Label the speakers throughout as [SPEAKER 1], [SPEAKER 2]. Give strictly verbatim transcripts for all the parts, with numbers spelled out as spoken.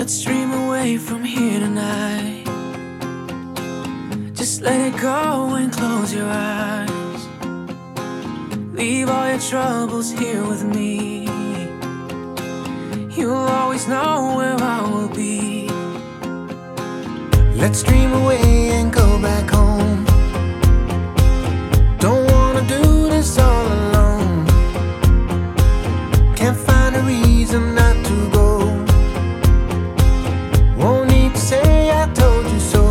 [SPEAKER 1] Let's dream away from here tonight. Just let it go and close your eyes. Leave all your troubles here with me. You'll always know where I will be.
[SPEAKER 2] Let's dream away and go back home. Don't wanna do this all alone. Can't find a reason not to go. Won't need to say I told you so.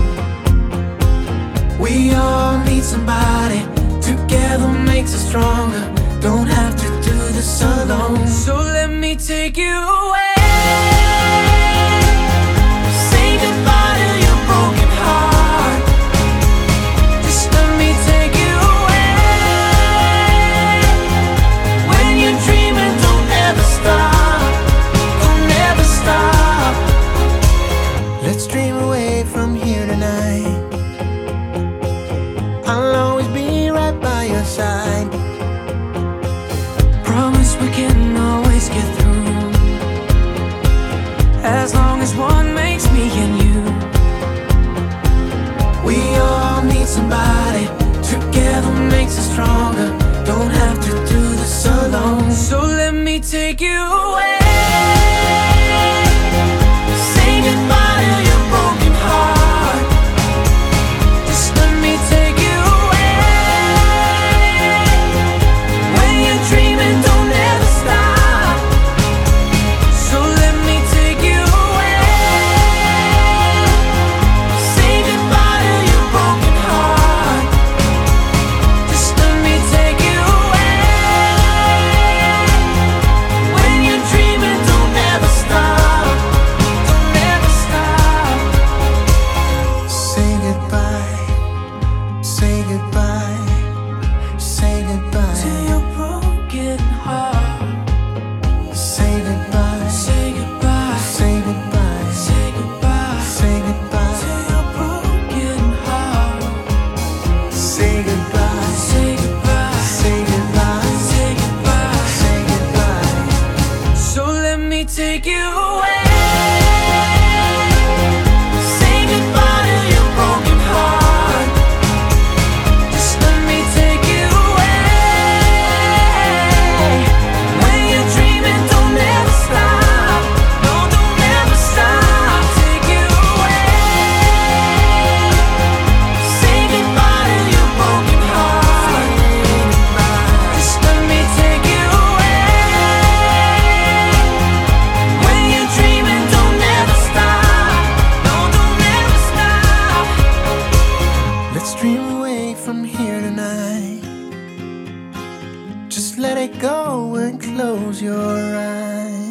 [SPEAKER 1] We all need somebody. Together makes us stronger. Don't have to do this alone. So let me take you away. Say goodbye to your broken heart. Just let me take you away. When you're dreaming, don't ever stop. Don't ever stop.
[SPEAKER 2] Let's dream away from here tonight. I'll always be right by your side.
[SPEAKER 1] Promise we can always get through, as long as one makes me and you. We all need somebody. Together makes us stronger. Don't have to do this alone. So let me take you away. Say goodbye to your broken heart. Just let me take you away. When you're dreaming, don't ever stop. So let me take you away. Say goodbye to your broken heart. Just let me take you away. When you're dreaming, don't ever stop. Don't ever stop.
[SPEAKER 2] Say goodbye. Say goodbye. Say goodbye.
[SPEAKER 1] To your broken heart.
[SPEAKER 2] Say goodbye.
[SPEAKER 1] Say goodbye.
[SPEAKER 2] Say goodbye.
[SPEAKER 1] Say goodbye.
[SPEAKER 2] Say goodbye.
[SPEAKER 1] To your broken heart.
[SPEAKER 2] Say goodbye.
[SPEAKER 1] Say goodbye.
[SPEAKER 2] Say goodbye.
[SPEAKER 1] Say goodbye.
[SPEAKER 2] Say goodbye.
[SPEAKER 1] So let me take you away. Say goodbye to your broken heart. Just let me take you away. When you're dreaming, don't ever stop. No, don't ever stop. Take you away. Say goodbye to your broken heart. Just let me take you away. When you're dreaming, don't ever stop. No, don't ever stop.
[SPEAKER 2] Let's dream away from here tonight. Just let it go and close your eyes.